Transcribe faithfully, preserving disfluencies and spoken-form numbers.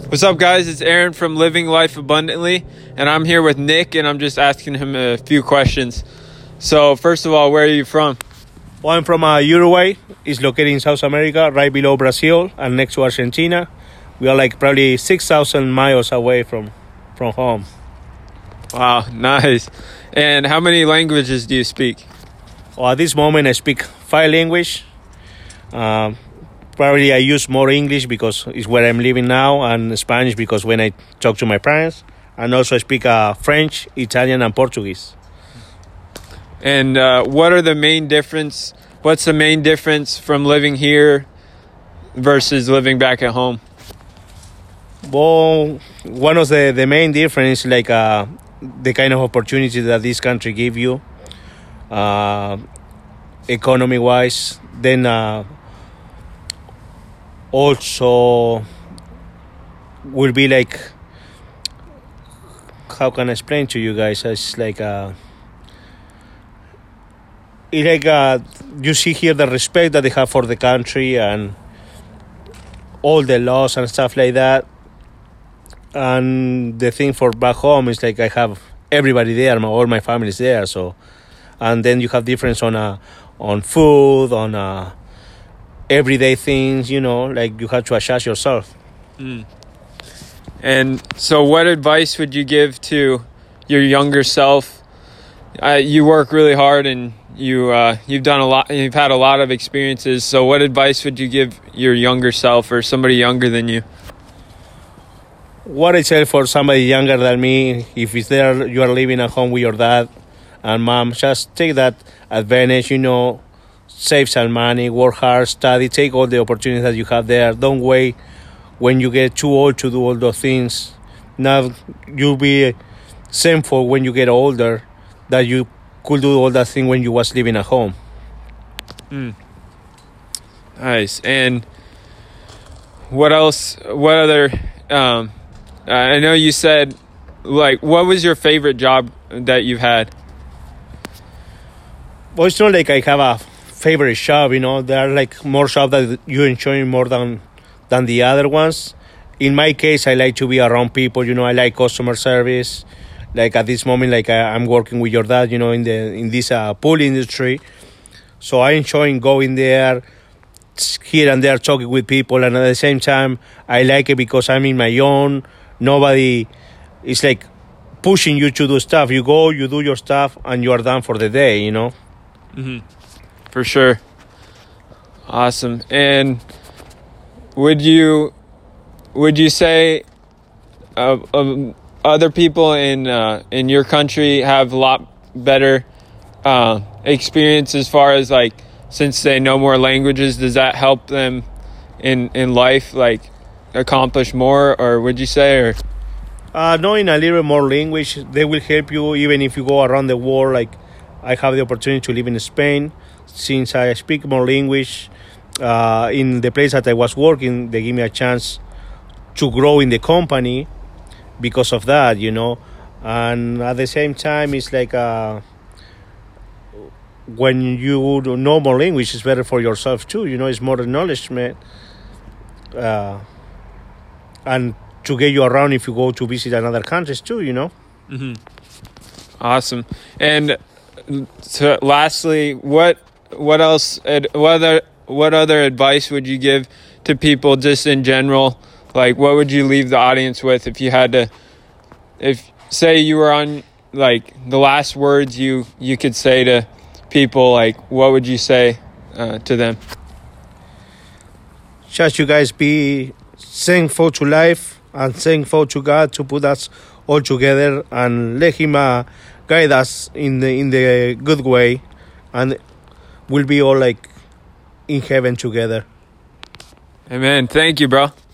What's up, guys? It's Aaron from Living Life Abundantly, and I'm here with Nick, and I'm just asking him a few questions. So, first of all, where are you from? Well, I'm from uh, Uruguay. It's located in South America, right below Brazil and next to Argentina. We are like probably six thousand miles away from, from home. Wow, nice. And how many languages do you speak? Well, at this moment, I speak five languages. Um, probably I use more English because it's where I'm living now, and Spanish because when I talk to my parents. And also I speak uh, French, Italian, and Portuguese. And uh, what are the main difference? What's the main difference from living here versus living back at home? Well, one of the, the main difference is like uh, the kind of opportunity that this country give you, uh, economy-wise. Then uh, also will be like, how can I explain to you guys? It's like uh, it's like uh, you see here the respect that they have for the country and all the laws and stuff like that. And the thing for back home is like I have everybody there, my, all my family is there. So, and then you have difference on uh, on food, on uh, everyday things. You know, like you have to adjust yourself. Mm. And so, what advice would you give to your younger self? Uh, you work really hard, and you uh, you've done a lot. You've had a lot of experiences. So, what advice would you give your younger self or somebody younger than you? What I tell for somebody younger than me, if it's there, you are living at home with your dad and mom, just take that advantage, you know, save some money, work hard, study, take all the opportunities that you have there. Don't wait when you get too old to do all those things. Now you'll be shameful when you get older that you could do all that thing when you was living at home. Mm. Nice. And what else, what other... Um, Uh, I know you said, like, what was your favorite job that you've had? Well, it's not like I have a favorite job, you know. There are, like, more jobs that you enjoy more than than the other ones. In my case, I like to be around people, you know. I like customer service. Like, at this moment, like, I, I'm working with your dad, you know, in the in this uh, pool industry. So I enjoy going there, here and there, talking with people. And at the same time, I like it because I'm in my own. Nobody is like pushing you to do stuff. You go, you do your stuff, and you are done for the day, you know? Mm-hmm. For sure. Awesome. And would you would you say uh, uh, other people in uh, in your country have a lot better uh, experience as far as, like, since they know more languages, does that help them in, in life, like, accomplish more, or would you say, or uh knowing a little more language, they will help you even if you go around the world. Like, I have the opportunity to live in Spain. Since I speak more language, uh in the place that I was working, they give me a chance to grow in the company because of that, you know. And at the same time, it's like uh when you know more language, it's better for yourself too, you know. It's more acknowledgement uh and to get you around if you go to visit another countries too, you know. Mm-hmm. Awesome. And to, lastly, what what else? What other what other advice would you give to people just in general? Like, what would you leave the audience with if you had to? If say you were on, like, the last words you you could say to people, like, what would you say uh, to them? Just you guys be thankful to life and thankful to God to put us all together and let Him uh, guide us in the in the good way, and we'll be all like in heaven together. Amen. Thank you, bro.